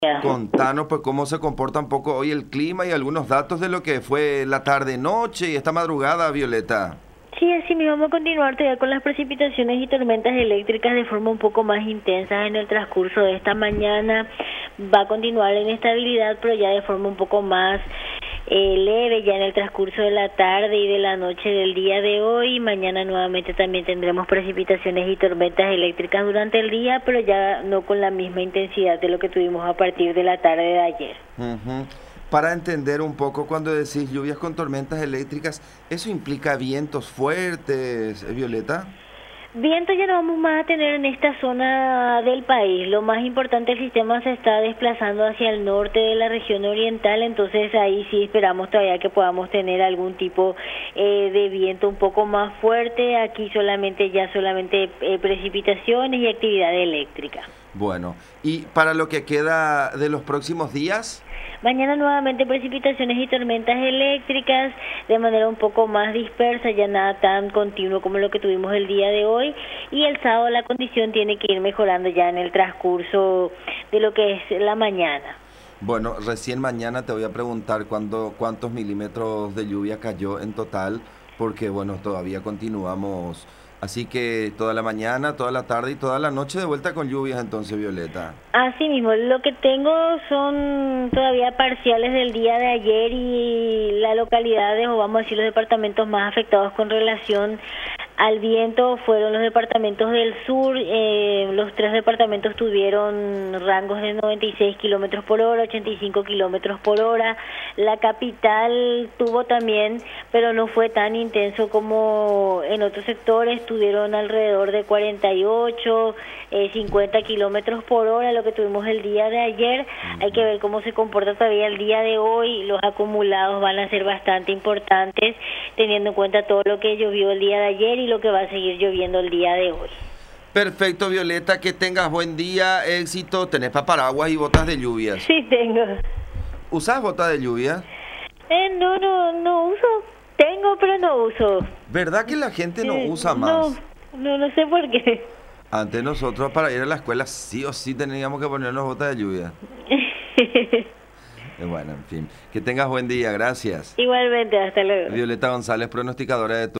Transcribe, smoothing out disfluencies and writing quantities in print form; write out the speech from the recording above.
Contanos pues cómo se comporta un poco hoy el clima y algunos datos de lo que fue la tarde-noche y esta madrugada, Violeta. Sí, así mismo vamos a continuar todavía con las precipitaciones y tormentas eléctricas de forma un poco más intensa en el transcurso de esta mañana. Va a continuar la inestabilidad, pero ya de forma un poco más leve, ya en el transcurso de la tarde y de la noche del día de hoy. Mañana nuevamente también tendremos precipitaciones y tormentas eléctricas durante el día, pero ya no con la misma intensidad de lo que tuvimos a partir de la tarde de ayer. Para entender un poco, cuando decís lluvias con tormentas eléctricas, ¿eso implica vientos fuertes, Violeta? Viento ya no vamos más a tener en esta zona del país. Lo más importante, el sistema se está desplazando hacia el norte de la región oriental, entonces ahí sí esperamos todavía que podamos tener algún tipo de viento un poco más fuerte. Aquí solamente precipitaciones y actividad eléctrica. Bueno, y para lo que queda de los próximos días. Mañana nuevamente precipitaciones y tormentas eléctricas de manera un poco más dispersa, ya nada tan continuo como lo que tuvimos el día de hoy. Y el sábado la condición tiene que ir mejorando ya en el transcurso de lo que es la mañana. Bueno, recién mañana te voy a preguntar cuántos milímetros de lluvia cayó en total, porque bueno, todavía continuamos. Así que toda la mañana, toda la tarde y toda la noche de vuelta con lluvias entonces, Violeta. Así mismo, lo que tengo son todavía parciales del día de ayer y las localidades, o vamos a decir los departamentos más afectados con relación al viento fueron los departamentos del sur. Los tres departamentos tuvieron rangos de 96 kilómetros por hora, 85 kilómetros por hora. La capital tuvo también, pero no fue tan intenso como en otros sectores, tuvieron alrededor de 48, 50 kilómetros por hora, lo que tuvimos el día de ayer. Hay que ver cómo se comporta todavía el día de hoy. Los acumulados van a ser bastante importantes, teniendo en cuenta todo lo que llovió el día de ayer y lo que va a seguir lloviendo el día de hoy. Perfecto, Violeta, que tengas buen día, éxito. ¿Tenés paraguas y botas de lluvia? Sí, tengo. ¿Usás botas de lluvia? No uso. Tengo, pero no uso. ¿Verdad que la gente no usa más? No sé por qué. Antes nosotros para ir a la escuela sí o sí teníamos que ponernos botas de lluvia. Bueno, en fin. Que tengas buen día, gracias. Igualmente, hasta luego. Violeta González, pronosticadora de